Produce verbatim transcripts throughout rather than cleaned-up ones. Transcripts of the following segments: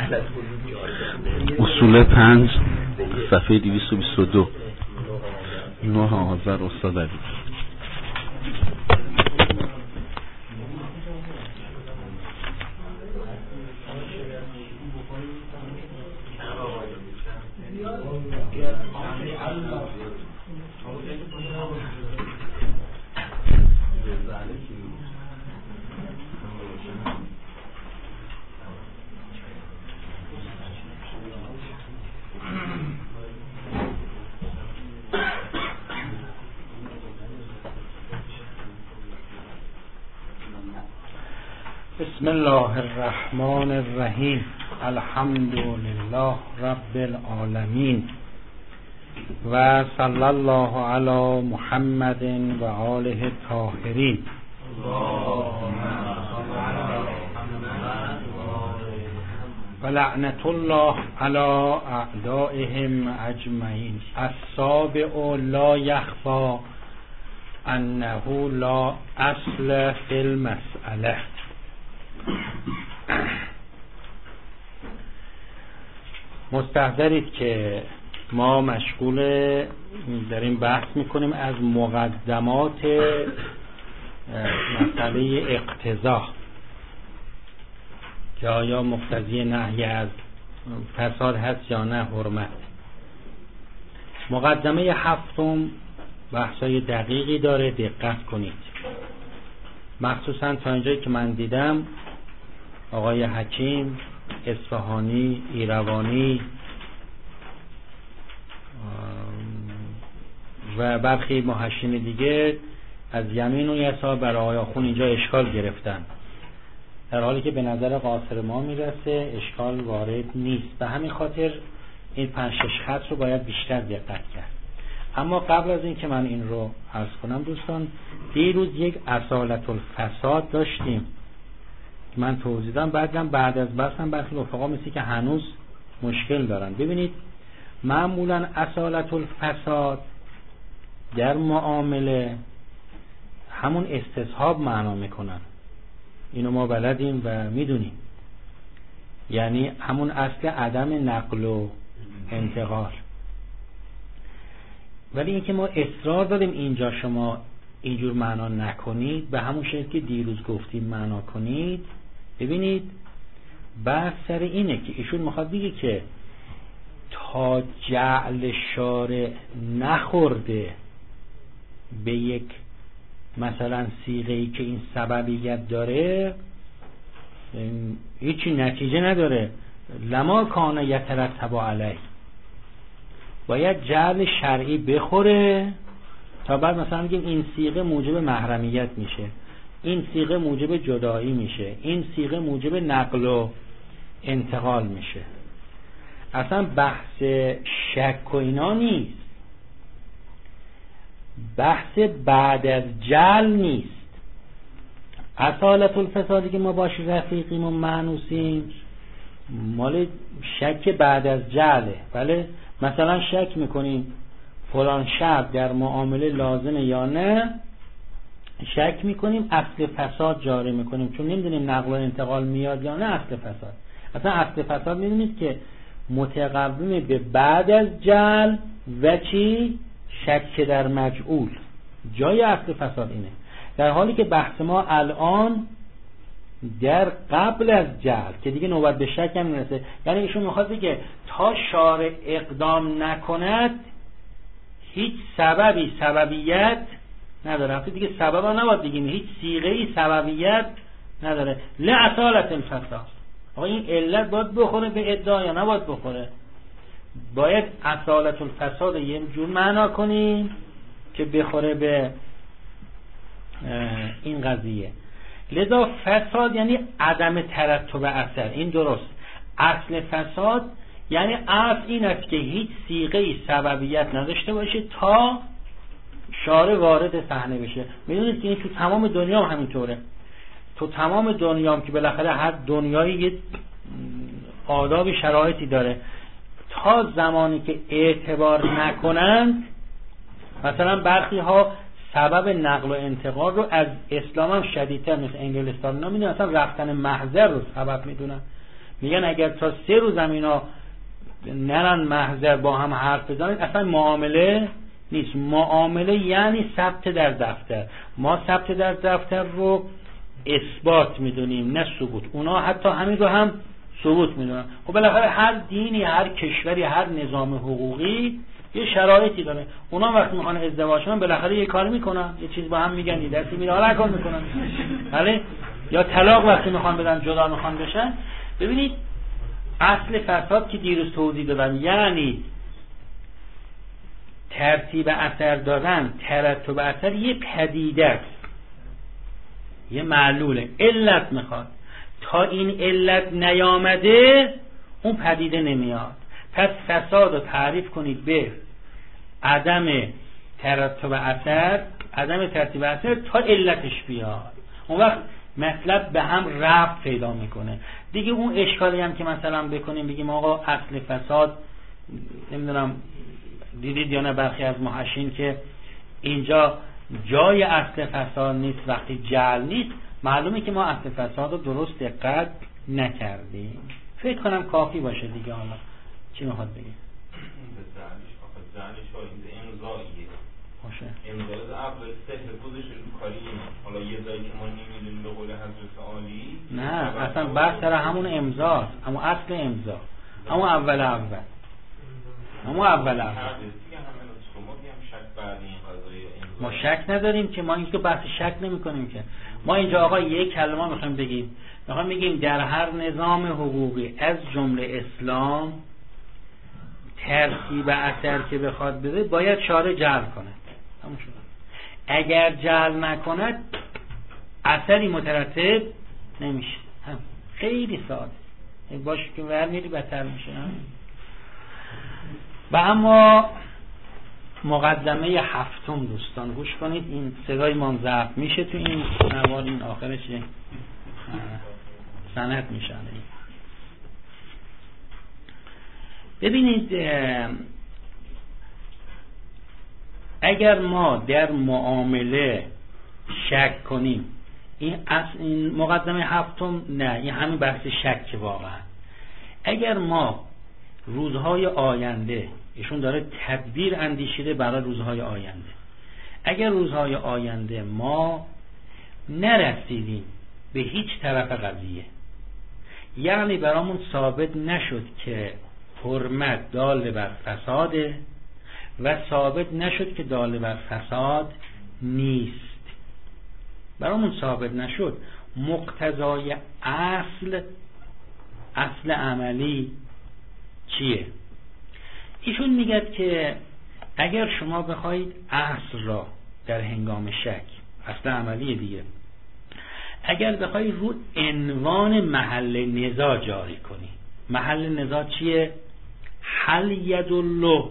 اصول پنج صفحه دویست و بیست و دو نوح آذر استاد علی. بسم الله الرحمن الرحیم. الحمد لله رب العالمین و صلی الله علی محمد و آله الطاهرین. و لعنت الله علی اعدائهم اجمعین. السابع لا یخفی انه لا اصل فی المسأله. مستحضرید که ما مشغول داریم بحث میکنیم از مقدمات مسئله اقتضا که آیا مقتضی نهی از فساد هست یا نه حرمت. مقدمه هفتم بحثای دقیقی داره، دقت کنید. مخصوصا تا اینجایی که من دیدم آقای حکیم، اصفهانی، ایروانی و برخی محشین دیگه از یمین و یسار برای آقای آخوند اینجا اشکال گرفتن، در حالی که به نظر قاصر ما میرسه اشکال وارد نیست. به همین خاطر این پنج شش خط رو باید بیشتر دقت کرد. اما قبل از این که من این رو عرض کنم دوستان، دیروز یک اصالت الفساد داشتیم که من توضیح دادم، بعدم بعد از بحثم برخی رفقا مثل که هنوز مشکل دارن. ببینید معمولا اصالت الفساد در معامله همون استصحاب معنا میکنن، اینو ما بلدیم و میدونیم، یعنی همون اصل عدم نقل و انتقال. ولی اینکه ما اصرار داریم اینجا شما اینجور معنا نکنید، به همون شکل که دیروز گفتیم معنا کنید. ببینید بحث سر اینه که ایشون میخواد بگه که تا جعل شارع نخورده به یک مثلا صیغه‌ای که این سببیت داره هیچی نتیجه نداره. لما کان یترتب علیه، باید جعل شرعی بخوره تا بعد مثلا میگیم این صیغه موجب محرمیت میشه، این صیغه موجب جدایی میشه، این صیغه موجب نقل و انتقال میشه. اصلا بحث شک و اینا نیست، بحث بعد از جعل نیست. اصالت الفسادی که ما باش رفیقیم و مانوسیم مال شک بعد از جعله. بله مثلا شک میکنیم فلان شرط در معامله لازمه یا نه، شک میکنیم اصل فساد جاری میکنیم، چون نمیدونیم نقل و انتقال میاد یا نه اصل فساد. اصلا اصل فساد میدونید که متقوم به بعد از جعل و چی؟ شک در مجعول. جای اصل فساد اینه، در حالی که بحث ما الان در قبل از جعل که دیگه نوبت به شک هم نرسه. یعنی ایشون میخواد بگه تا شارع اقدام نکند هیچ سببی سببیت نداره. وقتی دیگه سبب ها نباید بگیم، هیچ صیغه‌ای سببیت نداره. لعصالت الفساد. آقا این علت باید بخوره به ادعا یا نباید بخوره؟ باید اصالت الفساد یه جور معنا کنیم که بخوره به این قضیه. لذا فساد یعنی عدم ترتب اثر، این درست. اصل فساد یعنی اصل این است که هیچ صیغه‌ای سببیت نداشته باشه تا شارع وارد صحنه بشه. میدونید که این تو تمام دنیا هم همینطوره. تو تمام دنیا هم که بالاخره هر دنیایی یه آداب شرایطی داره، تا زمانی که اعتبار نکنند، مثلا برخی ها سبب نقل و انتقال رو از اسلام هم شدیدتر مثل انگلستان اینا میدونن، اصلا رفتن محضر رو سبب میدونن. میگن اگر تا سه روز اینا نرن محضر با هم حرف بزنن اصلا معامله نیست. معامله یعنی ثبت در دفتر. ما ثبت در دفتر رو اثبات میدونیم نه ثبوت. اونا حتی همین رو هم ثبوت میدونن. خب بالاخره هر دینی، هر کشوری، هر نظام حقوقی یه شرایطی داره. اونا وقتی میخوان ازدواج کنن بالاخره یه کاری میکنن، یه چیز با هم میگن، یه دستی میره هر کار میکنن. بله؟ یا طلاق وقتی میخوان بدن، جدا میخوان بشن. ببینید اصل فساد که دیروز توضیح دادم یعنی ترتیب اثر دادن، ترتب اثر یه پدیده است، یه معلوله، علت میخواد. تا این علت نیامده اون پدیده نمیاد. پس فساد رو تعریف کنید به عدم ترتب اثر، عدم ترتیب اثر تا علتش بیاد، اون وقت مطلب به هم ربط پیدا میکنه دیگه. اون اشکالی هم که مثلا بکنیم بگیم آقا اصل فساد، نمیدونم دیدید یا نه برخی از محشین که اینجا جای اصل فساد نیست وقتی جعل نیست، معلومه که ما اصل فساد رو درست دقت نکردیم. فکر کنم کافی باشه دیگه. حالا چی میخواد بگیم؟ زنش ها این امضاییه باشه، امضای اول سه بودش رو کاری اینا. حالا یه جایی که ما نمیدونیم به قول حضرت عالی نه اصلا بحث سر همون امضاست، اما اصل امضا، اما اول اول اما اول اول ما شک نداریم که، ما اینکه بحث شک نمی کنیم که. ما اینجا آقا یک کلمه میخوایم بگیم، میخوایم بگیم در هر نظام حقوقی از جمله اسلام ترتیب اثر که بخواد بده باید شارع جعل کنه. همون شد. اگر جعل نکند اثری مترتب نمیشه. هم. خیلی ساده باشه که ور میری بهتر میشه. هم. و اما مقدمه هفتم دوستان گوش کنید، این صدای ما ضعف میشه تو این نوار، این آخرش سند میشه. ببینید اگر ما در معامله شک کنیم، این این مقدمه هفتم نه، این همین بحث شک واقعا. اگر ما روزهای آینده، ایشون داره تدبیر اندیشیده برای روزهای آینده، اگر روزهای آینده ما نرسیدیم به هیچ طرف قضیه، یعنی برامون ثابت نشد که حرمت دال بر فساده و ثابت نشد که دال بر فساد نیست، برامون ثابت نشد، مقتضای اصل اصل عملی چیه؟ ایشون میگه که اگر شما بخواید اصل را در هنگام شک، اصل عملی دیگه، اگر بخواید رو عنوان محل نزاع جاری کنی، محل نزاع چیه؟ حل یدالله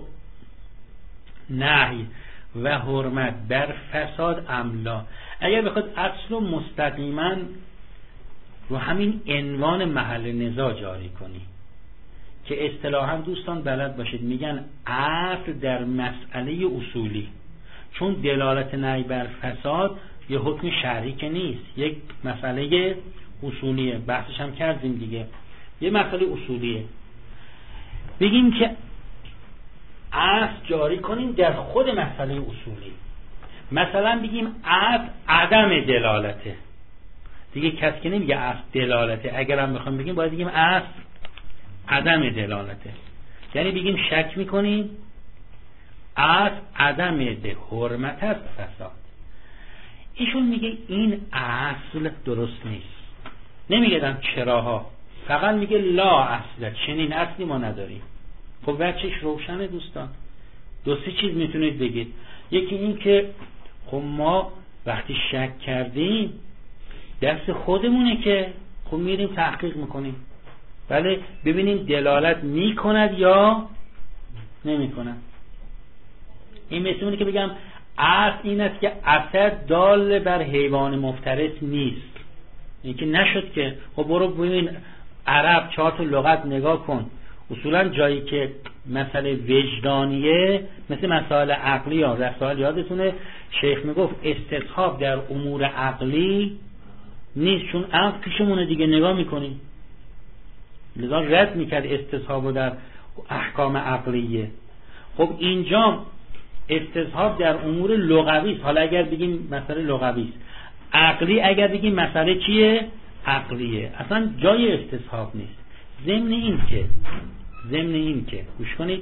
نهی و حرمت بر فساد املا. اگر بخواید اصل رو مستقیما رو همین عنوان محل نزاع جاری کنی، که اصطلاحا دوستان بلد باشید میگن اصل در مسئله اصولی، چون دلالت نهی بر فساد یه حکم شرعی که نیست، یک مسئله اصولیه، بحثش هم کردیم دیگه، یه مسئله اصولیه. بگیم که اصل جاری کنیم در خود مسئله اصولی، مثلا بگیم اصل عدم دلالته دیگه، کسی که نمیگه اصل دلالته، اگر هم بخوام بگیم باید بگیم اصل عدم دلالته، یعنی بگیم شک میکنیم اصل عدم ده حرمت است فساد. ایشون میگه این اصل درست نیست، نمیگه چراها، فقط میگه لا اصل، چنین اصلی ما نداریم. خب بچهش روشنه دوستان، دو سه چیز میتونید بگید. یکی این که خب ما وقتی شک کردیم دست خودمونه که خب میریم تحقیق میکنیم، بله ببینیم دلالت میکند یا نمیکند. این مثل اونه که بگم اصل این است که اثر دال بر حیوان مفترس نیست، این که نشد که خب برو ببین عرب چهار تا لغت نگاه کن، اصولا جایی که مسئله وجدانیه مثل مسائل عقلی ها رسائل یادتونه شیخ میگفت استصحاب در امور عقلی نیست، چون عقل پیشمونه دیگه، نگاه میکنیم لذا رد میکرد استصحاب رو در احکام عقلیه. خب اینجا استصحاب در امور لغوی است. حالا اگر بگیم مسئله لغوی است، عقلی اگر بگیم مسئله چیه؟ عقلیه. اصلا جای استصحاب نیست. ضمن این که ضمن این که گوش کنید،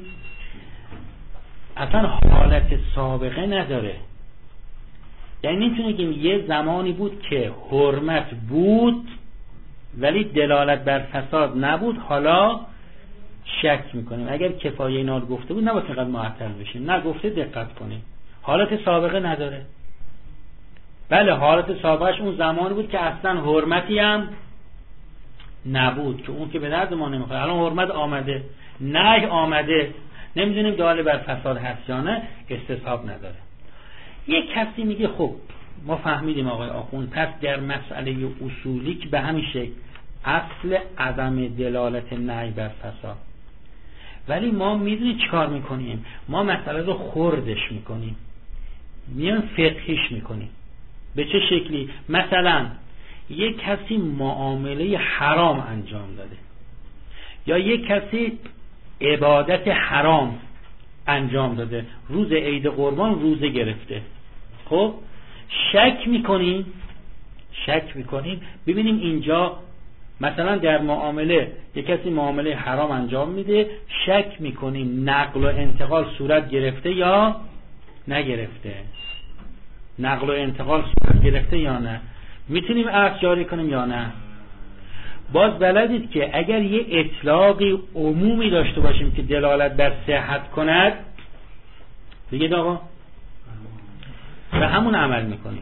اصلا حالت سابقه نداره. یعنی نمیتونه بگیم یه زمانی بود که حرمت بود ولی دلالت بر فساد نبود، حالا شک میکنیم. اگر کفایه اینا رو گفته بود نباید اینقدر معطل بشیم. نه، گفته دقت کنیم. حالت سابقه نداره. بله، حالت سابقهش اون زمانی بود که اصلا حرمتی هم نبود، که اون که به درد ما نمیخوره. الان حرمت آمده، نهی آمده، نمیدونیم دال بر فساد هست یا نه، استصحاب نداره. یک کسی میگه خب ما فهمیدیم آقای آخوند، پس در مسئله اصولی که به همین شکل اصل عدم دلالت نهی بر فساد، ولی ما میدونیم چیکار میکنیم؟ ما مسئله رو خردش میکنیم، میان فقهیش میکنیم. به چه شکلی؟ مثلا یک کسی معامله حرام انجام داده یا یک کسی عبادت حرام انجام داده، روز عید قربان روزه گرفته. خب شک میکنیم شک میکنیم ببینیم اینجا مثلا در معامله یک کسی معامله حرام انجام میده، شک میکنیم نقل و انتقال صورت گرفته یا نگرفته، نقل و انتقال صورت گرفته یا نه، میتونیم عقد جاری کنیم یا نه. باز بلدید که اگر یه اطلاقی عمومی داشته باشیم که دلالت بر صحت کند، بگید آقا به همون عمل میکنیم.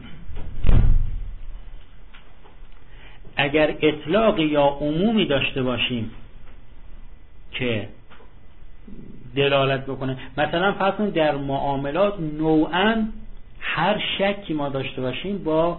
اگر اطلاقی یا عمومی داشته باشیم که دلالت بکنه، مثلا فرض کنید در معاملات نوعاً هر شکی ما داشته باشیم با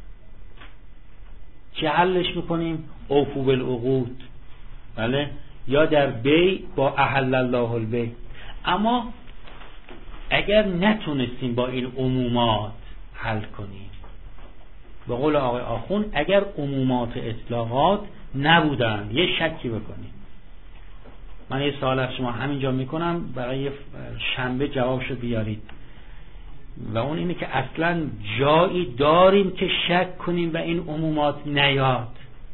چه حلش میکنیم؟ اوفو بالعقود. بله، یا در بی با احل الله البی. اما اگر نتونستیم با این عمومات حل کنیم، به قول آقای آخوند اگر عمومات اطلاقات نبودن یه شکی بکنیم. من یه سوال از شما همینجا میکنم برای شنبه جوابشو بیارید، و اون اینه که اصلا جایی داریم که شک کنیم و این عمومات نیاد.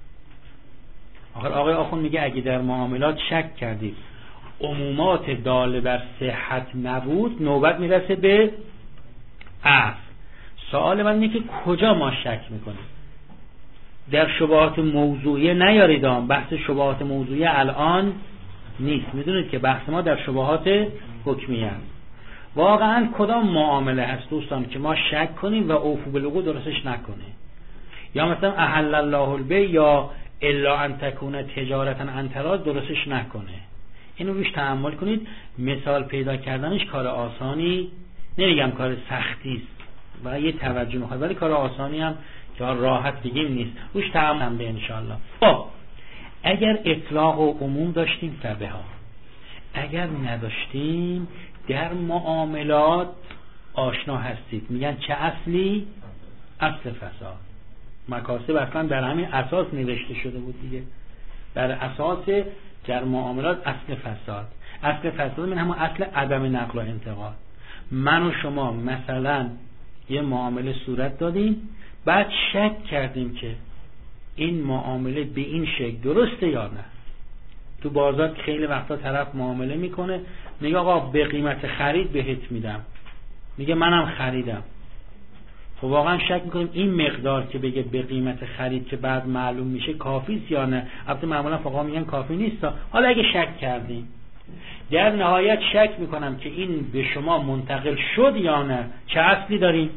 آقای آخوند میگه اگه در معاملات شک کردید عمومات داله بر صحت نبود، نوبت میرسه به عفو. سوال من اینه که کجا ما شک میکنیم؟ در شبهات موضوعیه نیارید، بحث شبهات موضوعیه الان نیست. میدونید که بحث ما در شبهات حکمیه است. واقعا کدام معامله هست دوستان که ما شک کنیم و اوفو بالعقود درستش نکنه؟ یا مثلا احل الله البیع یا الا ان تکون تجارتا عن تراض درستش نکنه؟ اینو روش تأمل کنید. مثال پیدا کردنش کار آسانی، نمیگم کار سختی است و یه توجه میخواد، ولی کار آسانی هم که راحت بگیم نیست. روش تأمل به ان شاءالله. خب اگر اطلاق و عموم داشتیم فبه ها، اگر نداشتیم در معاملات آشنا هستید. میگن چه اصلی؟ اصل فساد. مکاسب اصلا در همین اساس نوشته شده بود دیگه، بر اساس در معاملات اصل فساد. اصل فساد من همون اصل عدم نقل و انتقال. من و شما مثلا یه معامله صورت دادیم، بعد شک کردیم که این معامله به این شکل درسته یا نه. تو بازار خیلی وقتا طرف معامله میکنه، میگه آقا به قیمت خرید بهت میدم، میگه منم خریدم. خب واقعا شک میکنیم این مقدار که بگه به قیمت خرید که بعد معلوم میشه کافی است یا نه. البته معمولا فقها میگن کافی نیست. حالا اگه شک کردیم، در نهایت شک میکنم که این به شما منتقل شد یا نه، چه اصلی داریم؟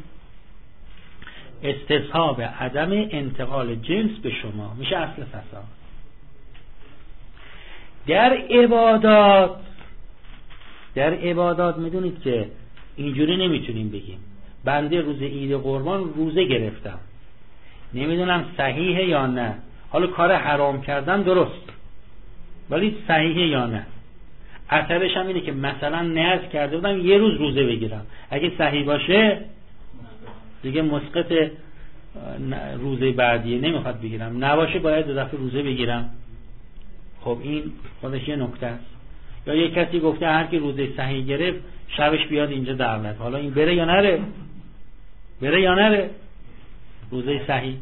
استصحاب عدم انتقال جنس به شما، میشه اصل فساد. در عبادات در عبادات میدونید که اینجوری نمیتونیم بگیم بنده روز عید قربان روزه گرفتم، نمیدونم صحیحه یا نه، حالا کار حرام کردم درست ولی صحیحه یا نه. اثرش هم اینه که مثلا نیاز کرده بودم یه روز روزه بگیرم، اگه صحیح باشه دیگه مسقط روزه بعدیه نمیخواد بگیرم، نباشه باید دو دفعه روزه بگیرم. خب این خودش یه نکته است. یا یه کسی گفته هر کی روزه صحیح گرفت شبش بیاد اینجا دعوت. حالا این بره یا نره؟ بره یا نره روزه صحیح؟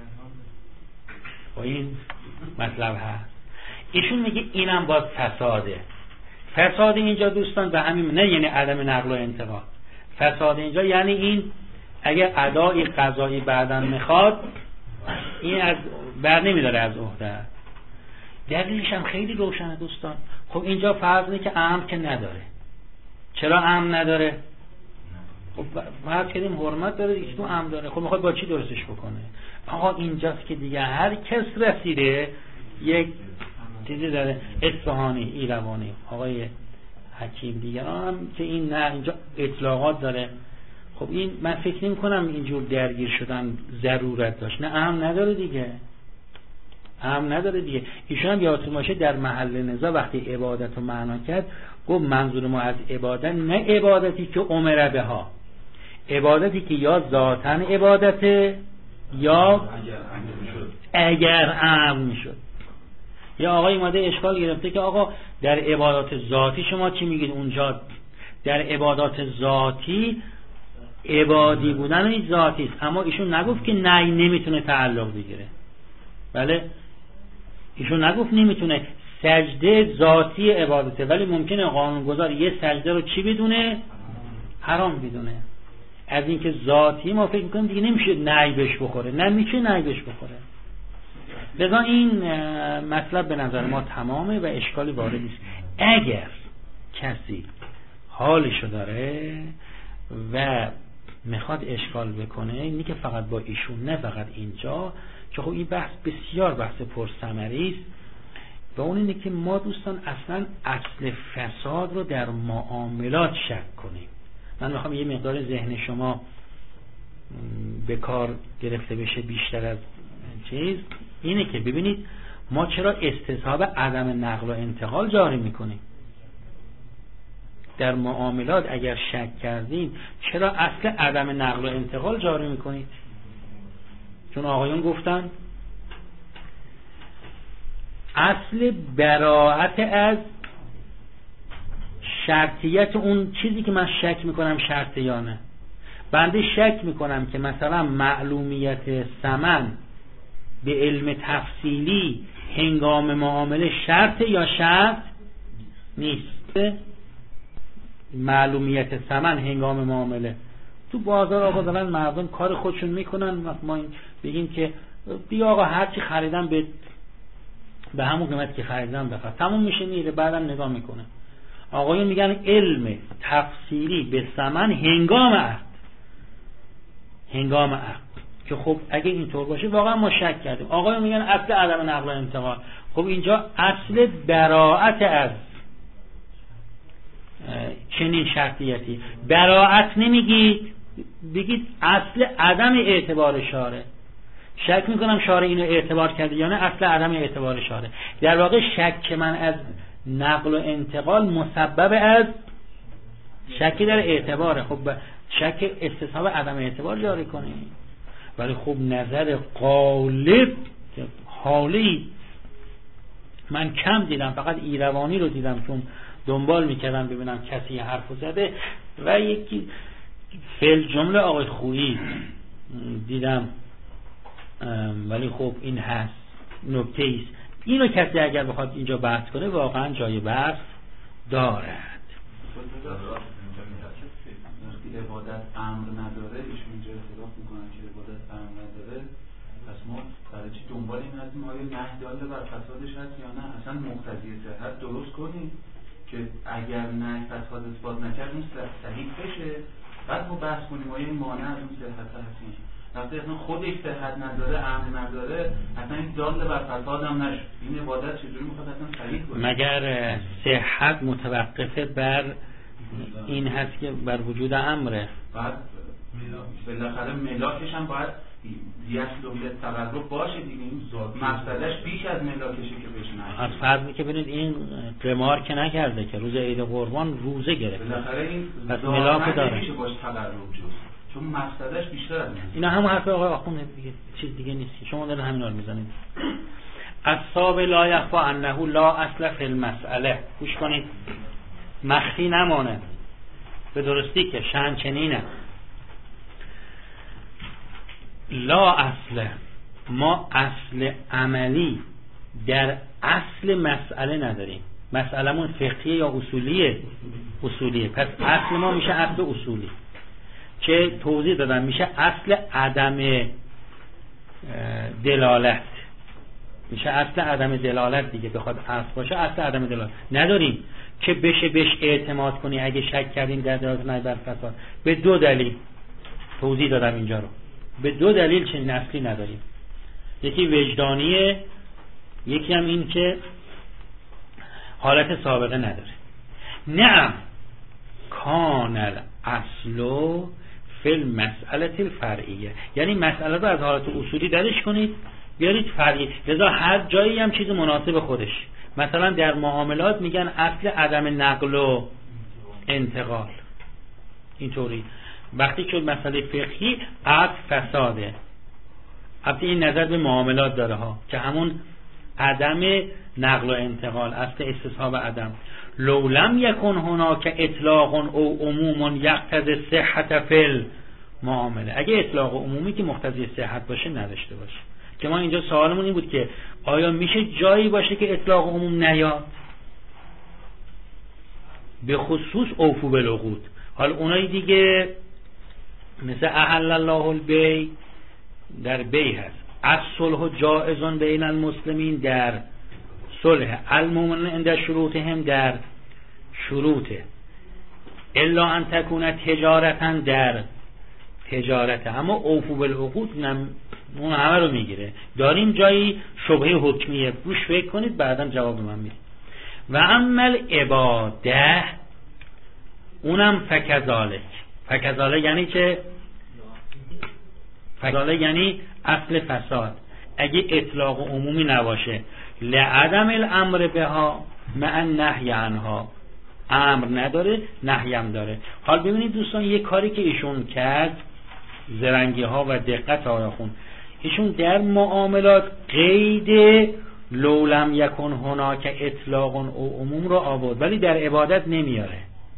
و این مطلب هست. ایشون میگه اینم باز فساده. فساد اینجا دوستان به همین نه یعنی عدم نقل و انتقال. فساد اینجا یعنی این اگر ادای قضایی بعداً میخواد این از بر نمیداره از عهده. دلیلش هم خیلی روشنه دوستان. خب اینجا فرض اینه که امر که نداره. چرا امر نداره؟ خب فرض کردیم حرمت داره، دیگه تو امر داره. خب میخواد با چی درستش بکنه؟ آقا اینجاست که دیگه هر کس رسیده یک چیزی داره. اصفهانی، ایروانی، آقای حکیم دیگران هم که این نه اینجا اطلاقات داره. خب این من فکر نمی کنم اینجور درگیر شدن ضرورت داشت. نه امر نداره دیگه، امر نداره دیگه. ایشون هم یادتون باشه در محل نزاع وقتی عبادت رو معنا کرد گفت منظور ما از عبادت نه عبادتی که امر بها، عبادتی که یا ذاتاً عبادته یا اگر امر میشد. یا آقای اومده اشکال گرفته که آقا در عبادات ذاتی شما چی میگید اونجا؟ در عبادات ذاتی عبادی بودن این ذاتی است، اما ایشون نگفت که نه نمیتونه تعلق بگیره. بله ایشون نگفت نمیتونه. سجده ذاتی عبادته، ولی ممکنه قانونگذار یه سجده رو چی بدونه؟ حرام بدونه. از اینکه ذاتی ما فکر میکنیم دیگه نمیشه نهی بهش بخوره. نه میشه نهی بهش بخوره. لذا این مطلب به نظر ما تمامه و اشکالی وارد نیست. اگر کسی حالشو داره و میخواد اشکال بکنه اینی که فقط با ایشون نه فقط اینجا، که خب این بحث بسیار بحث پرثمری است و اون اینه که ما دوستان اصلا اصل فساد رو در معاملات شک کنیم. من میخوام یه مقدار ذهن شما به کار گرفته بشه بیشتر از چیز اینه که ببینید ما چرا استصحاب عدم نقل و انتقال جاری میکنیم در معاملات. اگر شک کردیم چرا اصل عدم نقل و انتقال جاری میکنید؟ چون آقایون گفتن اصل براءت از شرطیت اون چیزی که من شک میکنم شرطه یا نه. بنده شک میکنم که مثلا معلومیت ثمن به علم تفصیلی هنگام معامله شرط یا شرط نیست. معلومیت ثمن هنگام معامله تو بازار آقا دارن مردم کار خودشون میکنن، ما بگیم که بیا آقا هر چی خریدن به به همون قیمت که خریدن بخر، تموم میشه میره، بعدم نگاه میکنه. آقایون میگن علم تفصیلی به ثمن هنگام عقد، هنگام عقد که خب اگه اینطور باشه واقعا ما شک کردیم. آقایون میگن اصل عدم نقل و انتقال. خب اینجا اصل براءت از چنین شرطیتی. براءت نمیگید، بگید اصل عدم اعتبار شارع. شک میکنم شارع اینو اعتبار کرده یا نه، اصل عدم اعتبار شارع. در واقع شک من از نقل و انتقال مسبب از شک در اعتباره. خب شک استصحاب عدم اعتبار جاری کنیم. ولی خب نظر غالب که حالی من کم دیدم، فقط ایروانی رو دیدم چون دنبال میکردم ببینم کسی حرفو زده و یکی فعل جمله آقای خویی دیدم، ولی خب این هست نکته ایست. اینو کسی اگر بخواد اینجا بحث کنه واقعا جای بحث دارد. وقتی عبادت امر نداره ایشون اینجا اعتراف میکنن که عبادت امر نداره، پس ما برای چی دنبال این هستیم آیا نهی داله بر فسادش هست یا نه؟ اصلا مقتضی صحت درست کنیم که اگر نهی فساد اثبات نکرد اون صحیح بشه، بعد ما بحث کنیم آیا این مانع از اون صحت هست یا نه. وقتی اصلا خودش صحت نداره، امر نداره، اصلا این داله بر فساد هم نشد، این عبادت چجوری میخواد اصلا صحیح کنه؟ مگر صحت متوقفه بر این هست که بر وجود امره؟ بعد بالاخره ملاکش هم باید یسلویت تقرب باشه دیگه، این مقصدش بیش از ملاکشه که بشنه. از فرضی که ببینید این قمار که نکرده که روز عید قربان روزه گرفت، بالاخره این پس ملاک داره، نمیشه باش تقرب جز چون مقصدش بیشتر از اینا همون حرف آقای آخوند دیگه، چیز دیگه نیست. شما دارید همین رو میزنید. اصحاب لا یخفی انه لا اصل فی المسئله. گوش کنید، مخفی نمانه، به درستی که شأن چنینه. لا اصل، ما اصل عملی در اصل مسئله نداریم. مسئلهمون فقهیه یا اصولیه؟ اصولیه. پس اصل ما میشه اصل اصولی که توضیح دادم میشه اصل عدم دلالت، میشه اصل عدم دلالت دیگه. بخواد اصل باشه اصل عدم دلالت نداریم که بشه بهش اعتماد کنی اگه شک کردیم در دلالت نهی بر فساد. به دو دلیل توضیح دادم اینجا رو، به دو دلیل چنین اصلی نداریم. یکی وجدانیه، یکی هم این که حالت سابقه نداره. نعم کان الاصل فی المسئله الفرعیه، یعنی مسئله رو از حالت اصولی درش کنید بیارید فرعی. لذا هر جایی هم چیز مناسب خودش. مثلا در معاملات میگن اصل عدم نقل و انتقال، اینطوری. وقتی که مسئله فقهی عقد فساده، البته این نظر به معاملات داره ها، که همون عدم نقل و انتقال، اصل استصحاب عدم. لو لم یکن هناک اطلاق او عموم یقتضی صحت فی المعامله، اگه اطلاق عمومی که مقتضی صحت باشه نداشته باشه. که ما اینجا سوالمون این بود که آیا میشه جایی باشه که اطلاق عموم نیاد؟ به خصوص اوفو بالعقود. حالا اونایی دیگه مثل احل الله البیع در بیع هست، الصلح جائز بین المسلمین در صلح، المؤمنون عند شروطهم در شروطه، الا ان تکون تجارتا در تجارته. اما اوفو بالعقود اون همه رو میگیره. داریم جایی شبهه حکمیه، روش فکر کنید بعدا جواب من میدید. و عمل عباده اونم فکذالک. فکذالک یعنی که فکذالک یعنی اصل فساد. اگه اطلاق عمومی نباشه، لعدم الامر بها مع النهی عنها، امر نداره نهی هم داره. حال ببینید دوستان، یه کاری که ایشون کرد، زرنگی ها و دقت آیخون، ایشون در معاملات قید لو لم یکن هناک اطلاق او عموم رو آورد، ولی در عبادت نمیاره.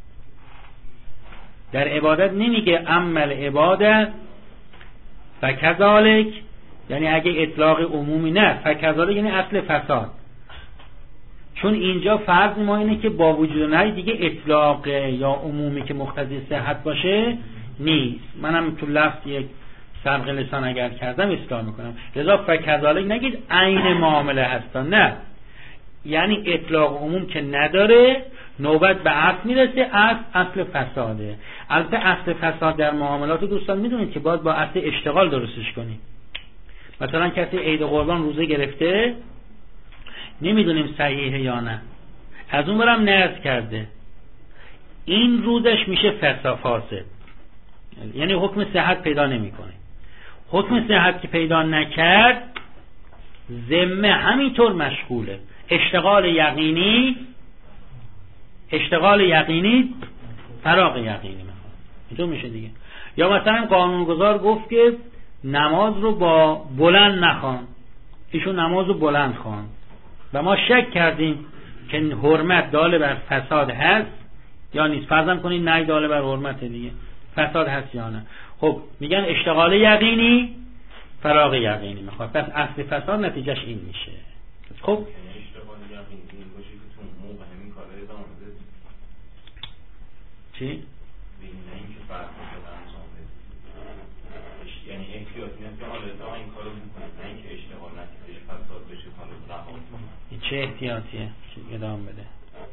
در عبادت نمیگه عمل عباده فکذالک، یعنی اگه اطلاق عمومی نه، فکذالک یعنی اصل فساد. چون اینجا فرض ما اینه که با وجود نهی دیگه اطلاق یا عمومی که مقتضی صحت باشه نیست. منم تو لفظ یک سبق لسان اگر کردم اصلاح میکنم. لذا فکذالک نگید عین معامله هستن، نه، یعنی اطلاق عموم که نداره، نوبت به اصل میرسه، اصل اصل فساده. البته اصل فساد در معاملات دوستان میدونید که باید با اصل اشتغال درستش کنید. مثلا کسی عید قربان روزه گرفته، نمیدونیم صحیحه یا نه، از اون برم نذر کرده، این روزش میشه فساد فاسد، یعنی حکم صحت پیدا نمیکنه. حکم صحت که پیدا نکرد، ذمه همینطور مشغوله. اشتغال یقینی اشتغال یقینی فراغ یقینی میخواد، اینطور میشه دیگه. یا مثلا قانونگذار گفت که نماز رو با بلند نخوان، ایشون نماز رو بلند خوان و ما شک کردیم که حرمت داله بر فساد هست یا نیست. فرضاً کنید نه داله بر حرمت دیگه، فساد هست یا نه. خب میگن اشتغال یقینی فراغ یقینی میخواد، پس اصل فساد نتیجهش این میشه. خب چی؟ یعنی احتیاطی نیست که حالا این کارو بکنید، نه اینکه اشتغال نتیجهش فساد بشه حالا رها کنید. چه احتیاطیه؟ ادامه بده.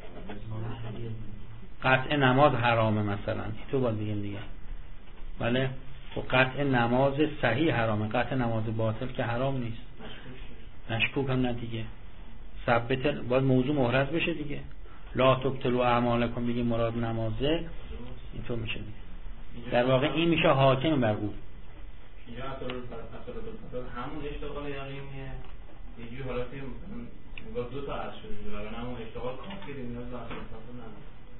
قطع نماز حرامه مثلا، تو باید بگیم دیگه. بله، خب قطع نماز صحیح حرامه، قطع نماز باطل که حرام نیست. مشکوک هم نه دیگه. ثبت باید موضوع محرز بشه دیگه. لا تبطلوا اعمالکم بگیم مراد نمازه، اینطور میشه دیگه. در واقع این میشه حاکم بر او. اینجا اصلا همون اشتغال یقینیه، یه جوری حالاتی مثلا دو تا عرض شده و همون اشتغال کافی نیاز به اصلا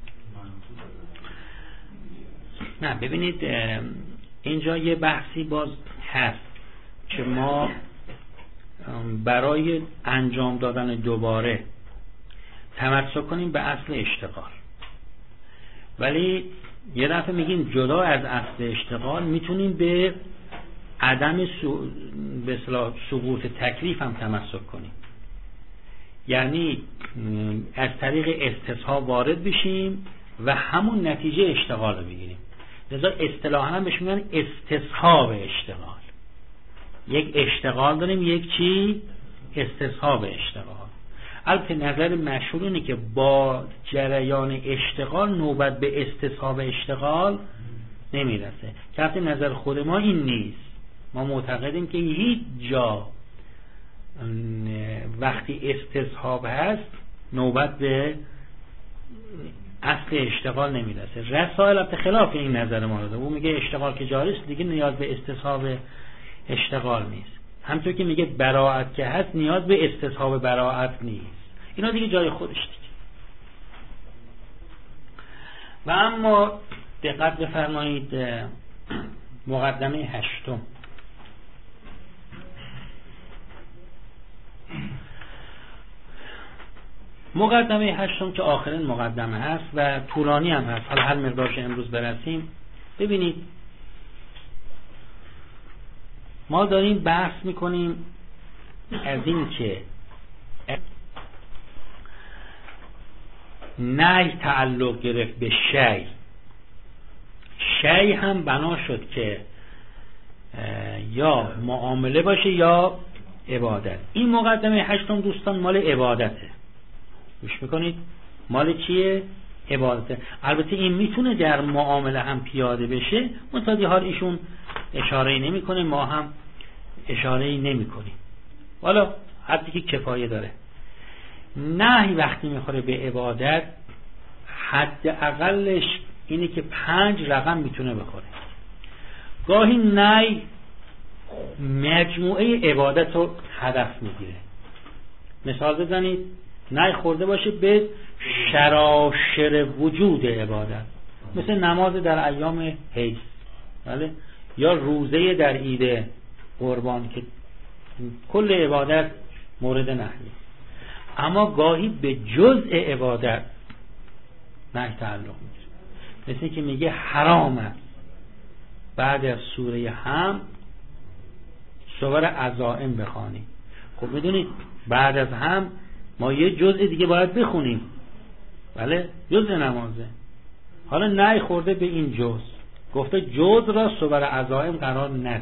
نه. نه ببینید اینجا یه بحثی باز هست که ما برای انجام دادن دوباره تمسک کنیم به اصل اشتغال، ولی یه دفعه میگیم جدا از اصل اشتغال میتونیم به عدم سو... به اصطلاح سقوط تکلیف هم تمسک کنیم، یعنی از طریق استصحاب وارد بشیم و همون نتیجه اشتغال رو بگیریم. لذا اصطلاحاً هم بهش میگن استصحاب اشتغال. یک اشتغال داریم، یک چی؟ استصحاب اشتغال. البته نظر مشهور اینه که با جریان اشتغال نوبت به استصحاب اشتغال نمیرسه، که البته نظر خود ما این نیست. ما معتقدیم که هیچ جا وقتی استصحاب هست نوبت به اصل اشتغال نمیرسه. رسائل البته خلاف این نظر ما رو، اون میگه اشتغال که جاری است دیگه نیاز به استصحاب اشتغال نیست. همونطور که میگه براءت که هست نیاز به استصحاب براءت نیست. اینا دیگه جای خودش دیگه. و اما دقت بفرمایید مقدمه هشتم. مقدمه هشتم که آخرین مقدمه هست و طولانی هم هست، حالا هر مقدارش امروز برسیم. ببینید ما داریم بحث میکنیم از این که نهی تعلق گرفت به شی، شی هم بنا شد که یا معامله باشه یا عبادت. این مقدمه هشتم دوستان مال عبادته، گوش میکنید؟ مال چیه؟ عبادته. البته این میتونه در معامله هم پیاده بشه، منتها حال ایشون اشاره نمی کنه، ما هم اشاره نمی کنیم، والا حدی که کفایه داره. نهی وقتی میخوره به عبادت حد اقلش اینه که پنج رقم میتونه بخوره. گاهی نهی مجموعه عبادت رو هدف میگیره. مثال بزنید، نهی خورده باشه به شراشر وجود عبادت، مثل نماز در ایام حیض، بله، یا روزه در عید قربان که کل عبادت مورد نهی. اما گاهی به جزء عبادت نهی تعلق میگیره، مثل که میگه حرام است بعد از سوره هم سور عزائم بخوانیم. خب میدونید بعد از هم ما یه جزء دیگه باید بخونیم، بله، جزء نمازه. حالا نهی خورده به این جزء، گفته جزء را سور عزائم قرار نده،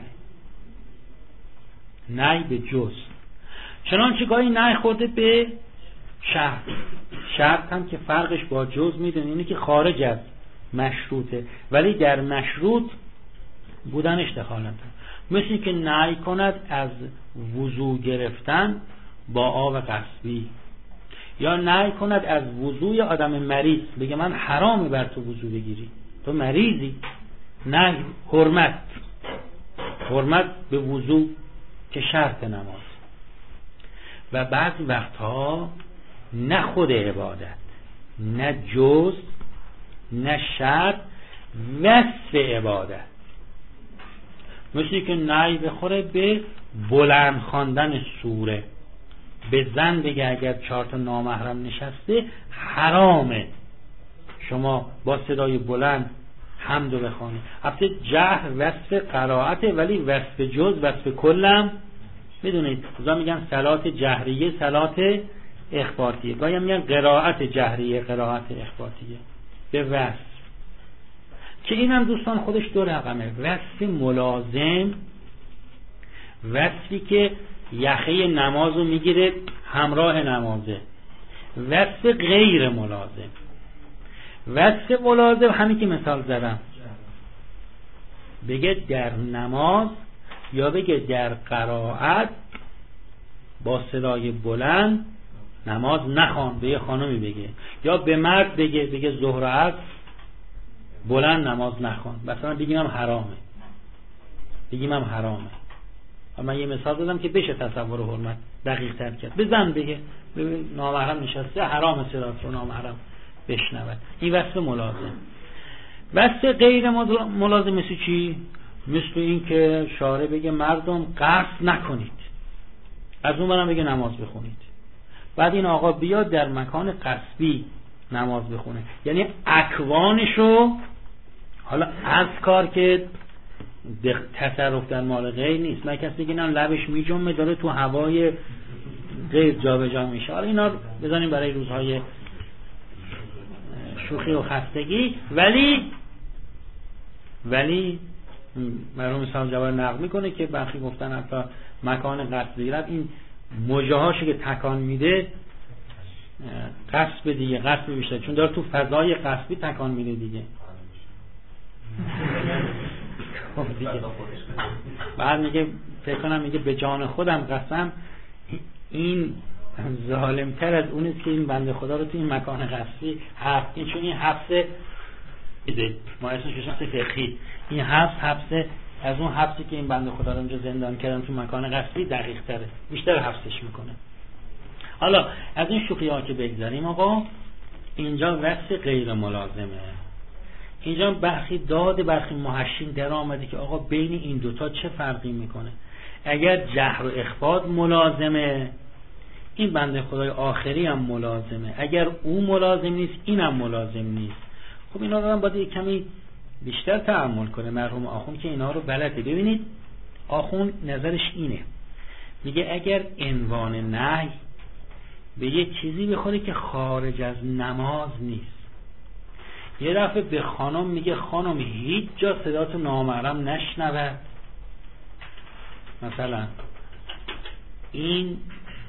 نهی به جزء. چنانچه گاهی نهی خورده به شرط. شرط هم که فرقش با جزء میدونی اینه که خارج از مشروطه ولی در مشروط بودنش دخالت داره. مثل که نهی کند از وضو گرفتن با آب قصبی، یا نهی کند از وضوی آدم مریض، بگه من حرامه بر تو وضو بگیری، تو مریضی. نهی حرمت، حرمت به وضو که شرط نماز. و بعضی وقتها نه خود عبادت، نه جز، نه شرط، وصف عبادت، مثل که نهی بخوره به بلند خواندن سوره. به زن بگه اگر چهار تا نامحرم نشسته حرامه شما با صدای بلند حمدو بخوانی. البته جهر وصف قرائته، ولی وصف جز وصف کلم میدونید. اونا میگن صلات جهریه، صلات اخباتیه، گاهی هم میگن قرائت جهریه، قرائت اخباتیه به وصف، که اینم دوستان خودش دو رقمه. وصف ملازم، وصفی که یخه نمازو میگیره همراه نمازه. وصف غیر ملازم، وصف ملازم همین که مثال زدم، بگه در نماز یا بگه در قرائت با صدای بلند نماز نخوان، به یه خانمی بگه، یا به مرد بگه بگه ظهر و عصر بلند نماز نخوان، مثلا بگیم هم حرامه، بگیم هم حرامه. من یه مثال دادم که بشه تصور حرمت دقیق تر کرد. بزن بگه نامحرم نشسته حرام صدات رو نامحرم بشنود. این وصف ملازم. وصف غیر ملازم مثل چی؟ مثل این که شارع بگه مردم قصد نکنید، از اون برم بگه نماز بخونید. بعد این آقا بیاد در مکان غصبی نماز بخونه، یعنی اکوانشو حالا از کار که تصرف در مال غیر نیست، من کسی بگه نه لبش میجمه داره تو هوای غیر جا به جا میشه. حالا اینا بزنیم برای روزهای شوخی و خستگی. ولی ولی مرحوم صاحب جواب نقل میکنه که برخی گفتن حتی مکان غصبی رفت این موجهاشو که تکان میده غصب دیگه، غصب بیشتر، چون داره تو فضای غصبی تکان میده دیگه. دیگه بعد میگه فکر کنم میگه به جان خودم قسم این ظالمتر از اونیست که این بنده خدا رو تو این مکان غصبی حبس، این چون این حبس ما اسمش حبس فقهی، این حبس حبس از اون حبسی که این بنده خدا رو اونجا زندان کردن تو مکان غصبی دقیق تره، بیشتر حبسش میکنه. حالا از این شوخی ها که بگذاریم آقا، اینجا وصف غیر ملازمه. اینجا برخی داد برخی محشین در آمده که آقا بین این دوتا چه فرقی میکنه. اگر جهر و اخفاد ملازمه، این بنده خدای آخری هم ملازمه. اگر او ملازم نیست، این هم ملازم نیست. خب اینا رو هم باید یک کمی بیشتر تأمل کنه مرحوم آخوند که اینا رو بلده. ببینید آخوند نظرش اینه، میگه اگر عنوان نهی به یه چیزی بخوره که خارج از نماز نیست، یه دفعه به خانم میگه خانم هیچ جا صدات نامحرم نشنود، مثلا این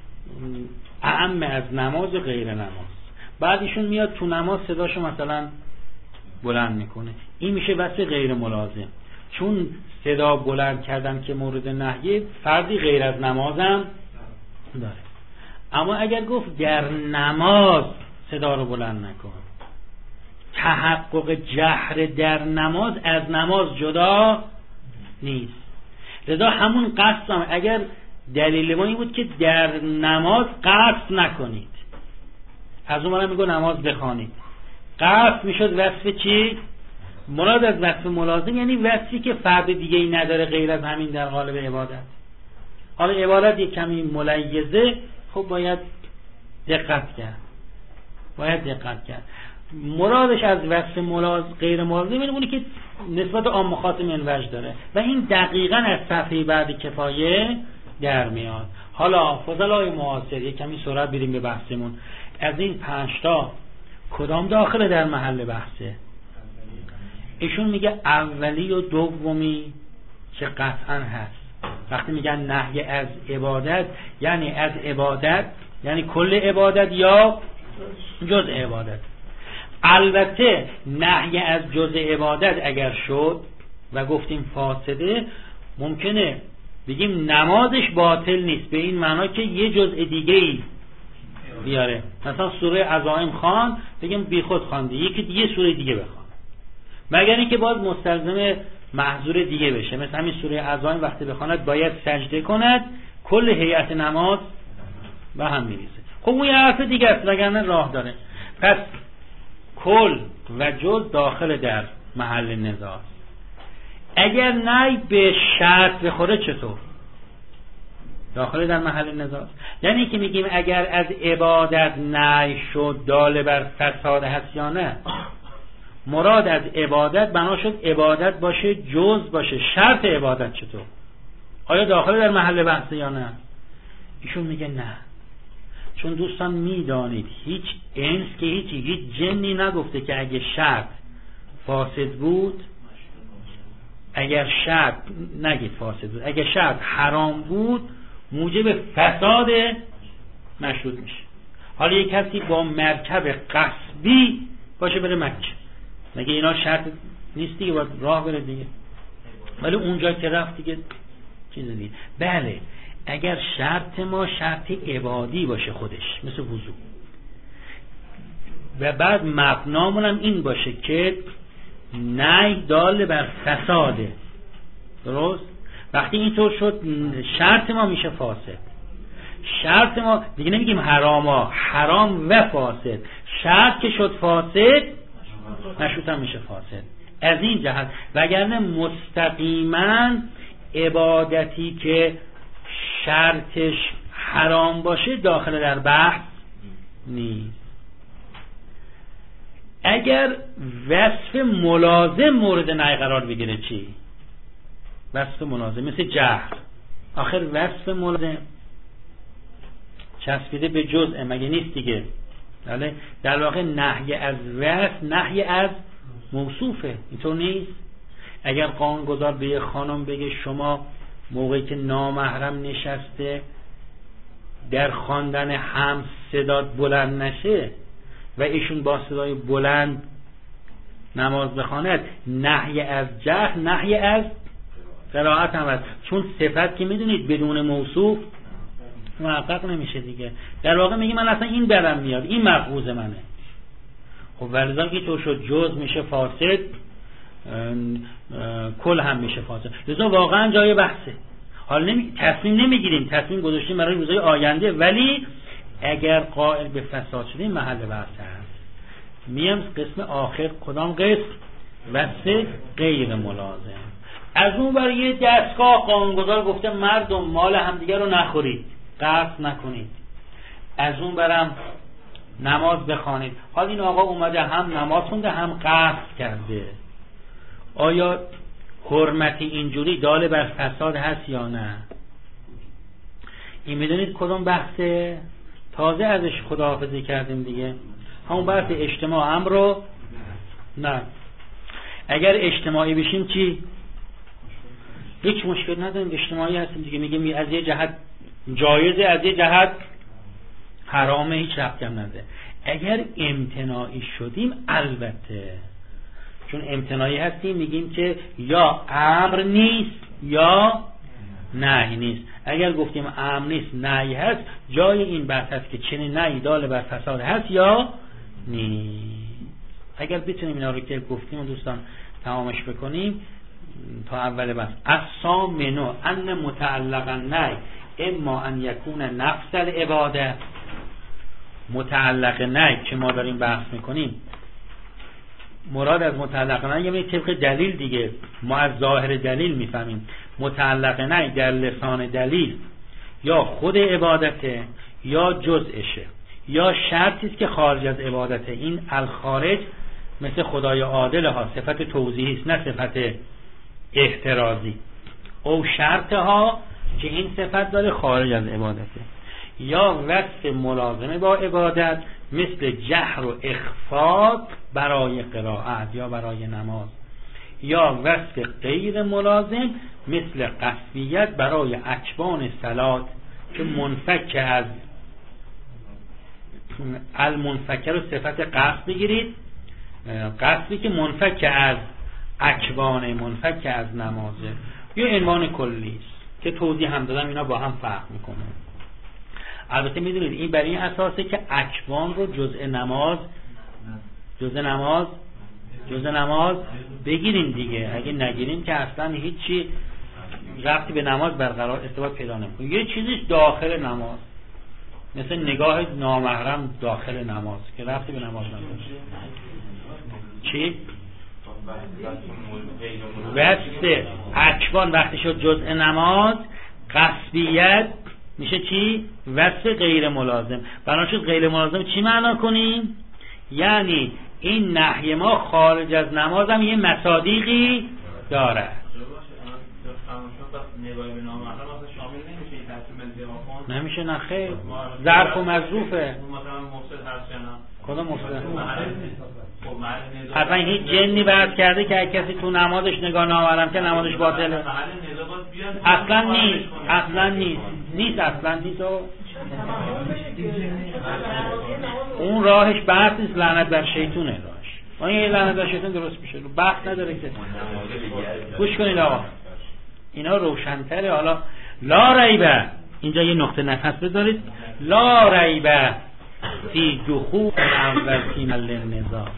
اعم از نماز و غیر نماز، بعد ایشون میاد تو نماز صداشو مثلا بلند میکنه، این میشه وصف غیر ملازم. چون صدا بلند کردن که مورد نهیه فردی غیر از نمازم داره. اما اگر گفت در نماز صدا رو بلند نکن، تحقق جهر در نماز از نماز جدا نیست. لذا همون قصد هم اگر دلیل ما این بود که در نماز قصد نکنید، از اون منم میگو نماز بخوانید، قصد میشد وصف چی؟ مراد از وصف ملازم یعنی وصفی که فرد دیگه ای نداره غیر از همین در قالب عبادت. حالا عبادت یک کمی ملیزه، خب باید دقت کرد باید دقت کرد مرادش از وصف ملاز غیر ملازم اینه که نسبت عام مخاطب این وجه داره و این دقیقاً از صفحه بعد کفایه در میاد. حالا فضلای معاصر یک کمی سرعت بریم به بحثمون. از این پنج تا کدام داخل در محل بحثه؟ ایشون میگه اولی و دومی که قطعاً هست. وقتی میگن نهی از عبادت یعنی از عبادت، یعنی کل عبادت یا جزء عبادت. البته نهی از جزء عبادت اگر شد و گفتیم فاسده، ممکنه بگیم نمازش باطل نیست، به این معنا که یه جزء دیگه ای بیاره. مثلا سوره عزائم خوان، بگیم بی خود خوانده، یکی دیگه سوره دیگه بخوان، مگر اینکه باز مستلزم محظور دیگه بشه. مثلا همین سوره عزائم وقتی بخواند باید سجده کند، کل هیئت نماز به هم میریزه. خب اون یه حرف دیگه است، وگرنه راه داره. پس کل و جز داخل در محل نزاع. اگر نهی به شرط بخوره چطور؟ داخل در محل نزاع. یعنی که میگیم اگر از عبادت نهی شد دال بر فساد هست یا نه. مراد از عبادت بنا شد عبادت باشه، جز باشه، شرط عبادت چطور؟ آیا داخل در محل بحث یا نه؟ ایشون میگه نه، چون دوستان میدانید هیچ انس که هیچی هیچ جنی نگفته که اگه شرط فاسد بود، اگر شرط نگید فاسد بود، اگه شرط حرام بود موجب فساد مشروط میشه. حالا یک کسی با مرکب قصبی باشه بره مکه، مگه اینا شرط نیست دیگه، باید راه بره دیگه، ولی اونجا که رفت دیگه چیز دیگه. بله اگر شرط ما شرط عبادی باشه خودش مثل وضو و بعد مبنامون هم این باشه که نهی دال بر فساده، درست؟ وقتی اینطور شد شرط ما میشه فاسد. شرط ما دیگه نمیگیم حراما، حرام و فاسد، شرط که شد فاسد مشروط هم میشه فاسد. از این جهت وگرنه مستقیما عبادتی که شرطش حرام باشه داخل در بحث نیست. اگر وصف ملازم مورد نهی قرار بگیره چی؟ وصف ملازم مثل جهر، آخر وصف ملازم چسبیده به جزء مگه نیست دیگه؟ بله، در واقع نهی از وصف نهی از موصوفه، اینطور نیست؟ اگر قانونگذار به یه خانم بگه شما موقعی که نامحرم نشسته در خواندن حمد صدات بلند نشه و ایشون با صدای بلند نماز بخواند، نهی از جهر نهی از قرائت هم هست، چون صفت که میدونید بدون موصوف محقق نمیشه دیگه. در واقع میگه من اصلا این برم میاد، این مفروض منه. خب ولذا که تو شد جز میشه فاسد، کل هم میشه فاسد. لذا واقعا جای بحثه. حالا نمی... تصمیم نمیگیریم، تصمیم گذاشتیم برای روزهای آینده، ولی اگر قائل به فساد شدیم محل بحث هست. میم قسم آخر کدام قسم؟ وصف غیر ملازم. از اون برای یه دستگاه قانونگذار گفته مردم مال همدیگه رو نخورید، قصد نکنید، از اون برم نماز بخوانید. حال این آقا اومده هم نماز خونده هم قصد کرده، آیا حرمت اینجوری دال بر فساد هست یا نه؟ این میدونید کدوم بحثه؟ تازه ازش خداحافظی کردیم دیگه، همون بحث اجتماع امر رو نه. اگر اجتماعی بشیم چی؟ هیچ مشکل نداریم، اجتماعی هستیم دیگه، میگیم از یه جهت جایزه از یه جهت حرامه، هیچ ربطی هم نداره. اگر امتناعی شدیم البته، چون امتناعی هستیم میگیم که یا امر نیست یا نهی نیست. اگر گفتیم امر نیست نهی هست، جای این بحث هست که چنین نهی دال بر فساد هست یا نیست. اگر بتونیم اینا رو که گفتیم و دوستان تمامش بکنیم تا اول بحث. الثامن ان متعلقا نهی اما ان یکون نفس العباده. متعلق نهی که ما داریم بحث میکنیم، مراد از متعلق نهی یعنی طبق دلیل دیگه، ما از ظاهر دلیل میفهمیم. متعلق نهی در لسان دلیل یا خود عبادته یا جزءشه یا شرطی است که خارج از عبادته. این الخارج مثل خدای عادل ها صفت توضیحی است نه صفت احترازی، او شرط ها که این صفت داره خارج از عبادته. یا وصف ملازمه با عبادت مثل جهر و اخفاء برای قرائت یا برای نماز، یا وصف غیر ملازم مثل قصبیت برای اکوان صلات که منفک از المنفکر رو صفت قصد بگیرید، قصدی که منفک از اکوان منفک از نمازه، یا عنوان کلی است که توضیح هم دادم، اینا با هم فرق میکنه. البته میدونید این برای این اساسه که اکوان رو جزء نماز جزء نماز جزء نماز بگیریم دیگه، اگه نگیریم که اصلا هیچی ربطی به نماز برقرار ارتباط پیدا نمیکنه. یه چیزیش داخل نماز، مثل نگاه نامحرم داخل نماز که ربطی به نماز نداره. چی؟ وصف اکوان وقتی شد جزء نماز، قصبیت میشه چی؟ وصف غیر ملازم. بنابراین شد غیر ملازم چی معنا کنیم؟ یعنی این نهی ما خارج از نماز هم یه مصادیقی داره. نمیشه، نه خیر، ظرف و مظروفه. کدوم مفسد؟ حتما هیچ جنی بحث کرده که اگه کسی تو نمازش نگاه نامحرم که نمازش باطله؟ اصلا نیست، اصلا نیست نیست اصلا نیست. اون راهش بحث نیست، لعنت بر شیطونه راهش. اون یه لعنت بر شیطون درست میشه، بحث نداره که. گوش کنید آقا، اینا روشن‌تره. حالا لا ریبه، اینجا یه نقطه نفس بذارید، لا ریبه فی دخول اول فی محل النزاع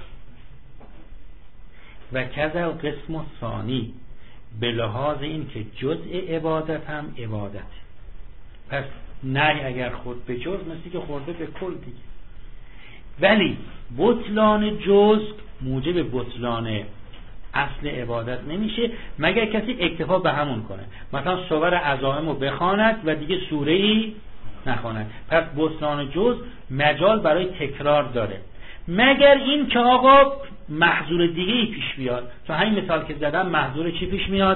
و کذا قسم ثانی، به لحاظ این که جزء عبادت هم عبادت. پس نه اگر خود به جز مثل که خورده به کل دیگه. ولی بطلان جز موجب بطلان اصل عبادت نمیشه مگر کسی اکتفا به همون کنه. مثلا صور عزائم رو بخواند و دیگه سوره‌ای نخواند. پس بطلان جز مجال برای تکرار داره، مگر این که آقا محظور دیگه ای پیش بیاد. تو همین مثال که زدم محظور چی پیش میاد؟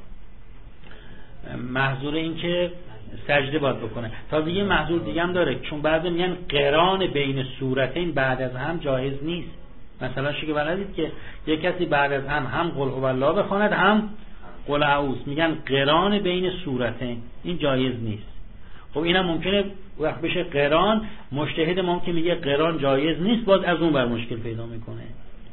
محظور این که سجده باید بکنه. تازه یه محظور دیگه هم داره، چون بعضی میگن قران بین سورتین بعد از هم جایز نیست. مثلا شو که بلدید که یه کسی بعد از هم هم قل هو الله بخواند هم قل اعوذ، میگن قران بین سورتین، این جایز نیست. خب اینم ممکنه وقت بشه قران، مجتهد ما که میگه قران جایز نیست باز از اون بر مشکل پیدا میکنه.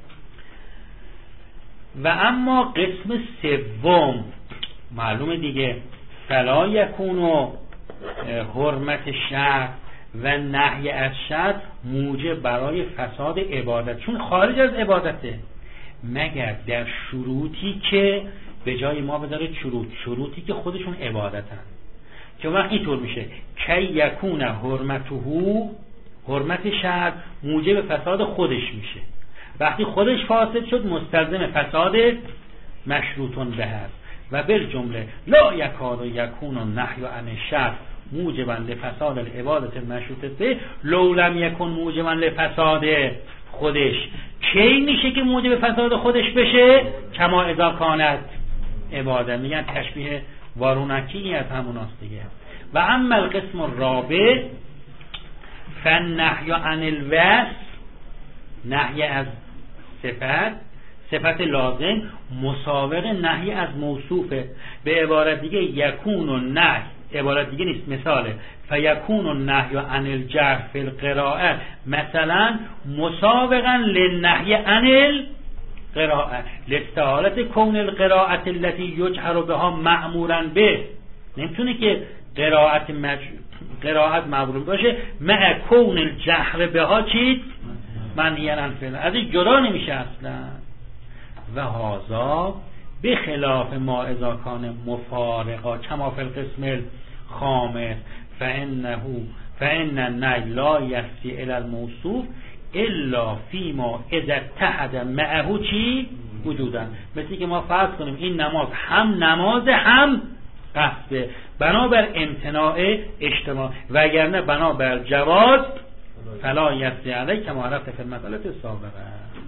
و اما قسم سوم معلومه دیگه، فلا یکون حرمت شرع و نهی از شرع موجب برای فساد عبادت، چون خارج از عبادته، مگر در شروطی که به جای ما بداره شروط، شروطی که خودشون عبادتن، که وقت اینطور میشه کی یکون حرمته، حرمت شرع موجب فساد خودش میشه، وقتی خودش فاسد شد مستلزم فساد مشروطون به هست. و بالجمله لا یکاد یکون النهی عن الشرع موجبا لفساد العبادت المشروطه به لو لم یکن موجبا لفساد خودش. کی میشه که موجب فساد خودش بشه؟ کما اذا کانت عبادت. میگن تشبیه وارونکی از هموناست دیگه. و اما القسم الرابع فالنهی عن الوصف، نهی از صفت، صفت لازم مساوق نهی از موصوفه. به عبارت دیگه یکون النهی، عبارت دیگه نیست، مثاله فیکون النهی عن الجهر فی القراءه مثلا مساوقا للنهی عن القراءه لاستحالت کون القراءه التي یجهر بها مأمورا به. نمیتونه که قراءت مج... قراءت مأمور باشه مع کون الجهر بها چی؟ منهی عن الفعل، از این جدا نمیشه اصلا. و هذا به خلاف ما اذا کان مفارقا کما فی القسم الخامس فانه فان النهی لا یفضی الی الموصوف الا فیما اذا اتحد معه چی وجودا. مثل که ما فرض کنیم این نماز هم نماز هم قصده، بنابر امتناع اجتماع، وگرنه بنابر جواز فلا یفضی علیه کما عرفت فی المسألة السابقه.